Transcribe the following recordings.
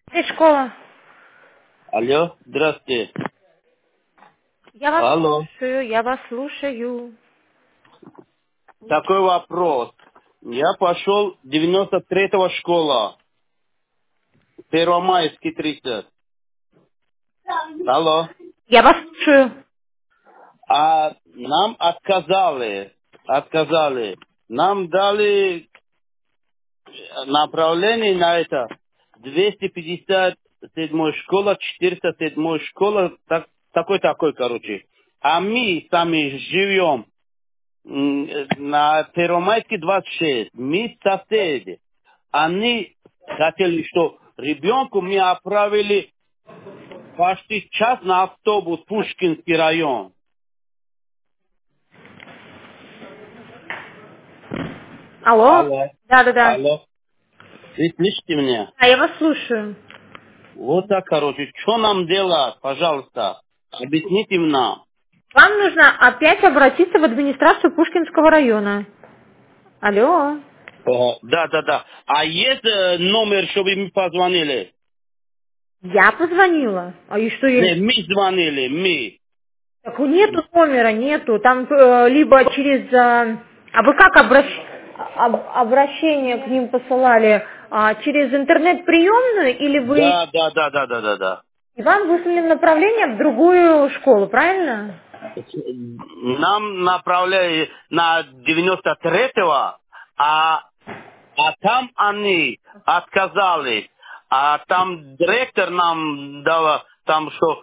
Школа. Алло, здравствуйте. Я вас Алло. слушаю, я вас слушаю. Такой вопрос. Я пошел 93-го школа. Первомайский 30. Алло. Я вас слушаю. А нам отказали. Отказали. Нам дали направление на это. 257 школа, 407 школа. Такой, короче. А мы сами живем на Первомайске 26. Мы соседи. Они хотели, что ребенку мы отправили почти час на автобус Пушкинский район. Алло? Алло. Да. Алло. Вы слышите меня? А я вас слушаю. Вот так, короче. Что нам делать, пожалуйста? Объясните нам. Вам нужно опять обратиться в администрацию Пушкинского района. Алло? Да. А есть номер, чтобы мы позвонили? Я позвонила. А и что я... Не, мы звонили, мы. Так нету номера, нету. Там либо через... А вы как обращение к ним посылали? Через интернет-приемную или вы... Да. И вам выслали направление в другую школу, правильно? Нам направляли на 93-го, а там они отказались. А там директор нам дала, там что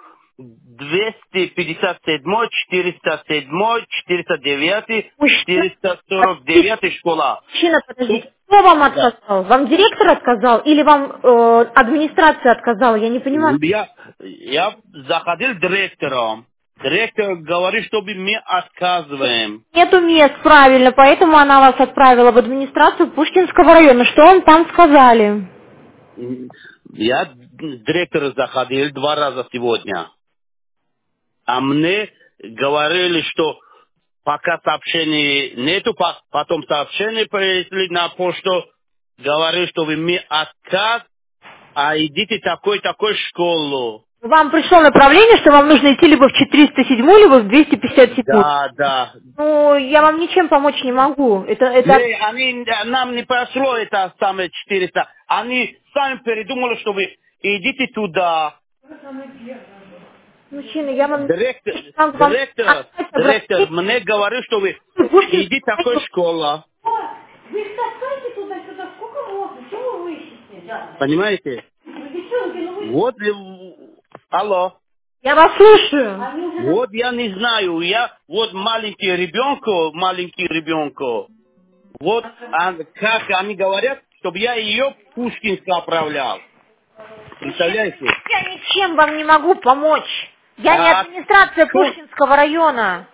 257, 407, 409, Мужчина, 449 школа. мужчина, подождите. Кто вам Да. отказал? Вам директор отказал или вам администрация отказала? Я не понимаю. Я заходил директором. Директор говорит, чтобы мы отказываем. Нету мест, правильно, поэтому она вас отправила в администрацию Пушкинского района. Что вам там сказали? Я директор заходил 2 раза сегодня. А мне говорили, что пока сообщений нету, потом сообщение привезли на почту, говорили, что вы мне отказ, а идите такой школу. Вам пришло направление, что вам нужно идти либо в 407, либо в 257. Да. Ну, я вам ничем помочь не могу. Не, нам не прошло это самое 400. Они сами передумали, что вы идите туда. Мужчина, я вам Директор, не могу вам опять директор обратиться мне говорит, что вы в Пушкинский иди такой район. школа. Вы их таскаете туда-сюда, сколько можно? Чего вы ищете? Понимаете? Ну, девчонки, ну вы... Вот, алло. Я вас слушаю. Они уже... Вот я не знаю, вот маленький ребенку, вот как они говорят, чтобы я ее в Пушкинск отправлял. Мужчина, Представляете? я ничем вам не могу помочь. Я не А администрация что? Пушкинского района.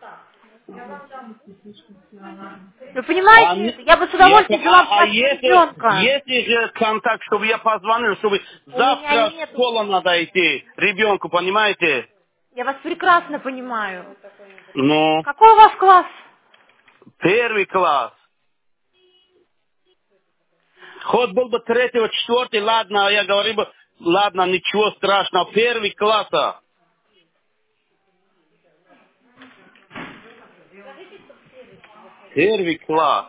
Вы понимаете Они, это? Я бы с удовольствием взяла бы вашего ребенка. если же контакт, чтобы я позвонил, чтобы У меня завтра в нету. школу надо идти, ребенку, понимаете? Я вас прекрасно понимаю. Ну, Какой у вас класс? 1 класс. Хоть был бы 3-го, 4-й, ладно, я говорил бы, ладно, ничего страшного, 1 класса. 1 класс.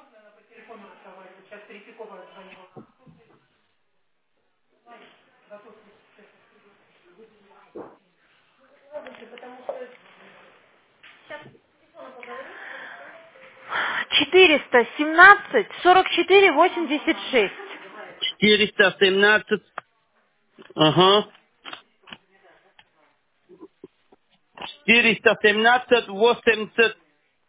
417-44-86. 417, ага, 417, 80,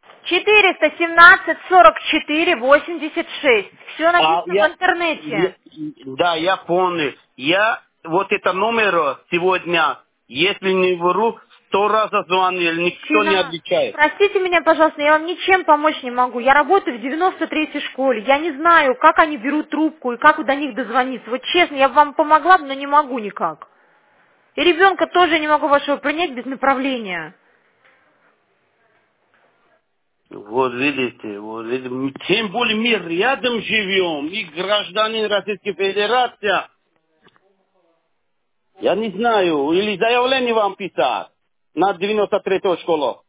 417-44-86. Все написано в интернете. да, я помню. Я вот это номер сегодня, если не вру, 100 раз звонил, никто не Мужчина, отвечает. простите меня, пожалуйста, я вам ничем помочь не могу. Я работаю в 93-й школе. Я не знаю, как они берут трубку и как до них дозвониться. Вот честно, я бы вам помогла, но не могу никак. И ребенка тоже не могу вашего принять без направления. Вот видите, тем более мы рядом живем, и гражданин Российской Федерации. Я не знаю, или заявление вам писать на 93-ю школу.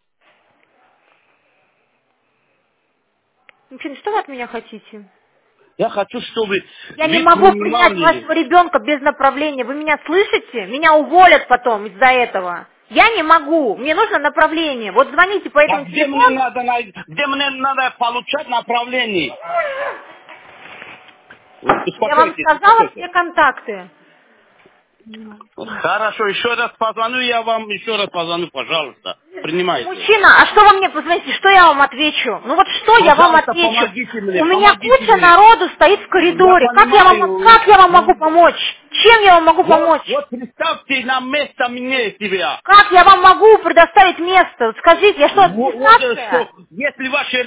Мужчина, что вы от меня хотите? Я хочу, чтобы Я не вы могу принять принимали. вашего ребенка без направления. Вы меня слышите? Меня уволят потом из-за этого. Я не могу. Мне нужно направление. Вот звоните по А этому где мне телефону. надо, где мне надо получать направление? Я вам Успокойтесь, сказала все успокойтесь. контакты. Хорошо, еще раз позвоню, я вам еще раз позвоню, пожалуйста. Принимайте. Мужчина, а что вы мне позвоните? Что я вам отвечу? Ну вот что я вам Пожалуйста, отвечу? помогите У мне, меня помогите куча мне. народу стоит в Я коридоре. понимаю. Как я вам могу помочь? Чем я вам могу Вот, помочь? вот представьте на место мне себя. Как я вам могу предоставить место? Вот скажите, я что, Вот администрация? что, если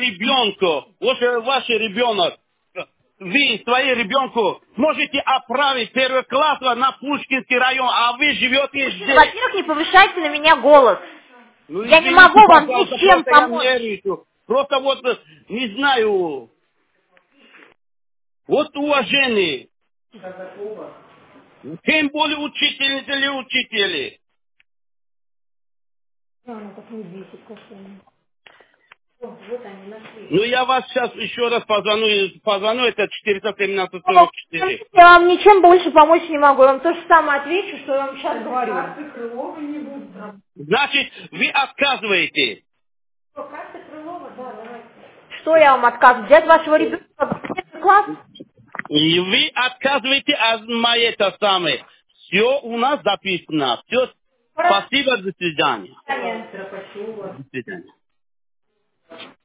ваш ребенок, вы своему ребенку можете отправить первый класс на Пушкинский район, а вы живете Мужчина, здесь. во-первых, не повышайте на меня голос. Ну Я не извините, могу вам пожалуйста, ничем просто я помочь. нервничаю. Просто вот не знаю, вот уважение. Тем более учители. Ну я вас сейчас еще раз позвоню, это 413-44. Я вам ничем больше помочь не могу. Я вам то же самое отвечу, что я вам сейчас говорю. Значит, вы отказываете. Что я вам отказываю? Взять вашего ребенка в первый класс? И вы отказываете от моей это самое. Все у нас записано. Все. Спасибо, до свидания. До свидания. До свидания.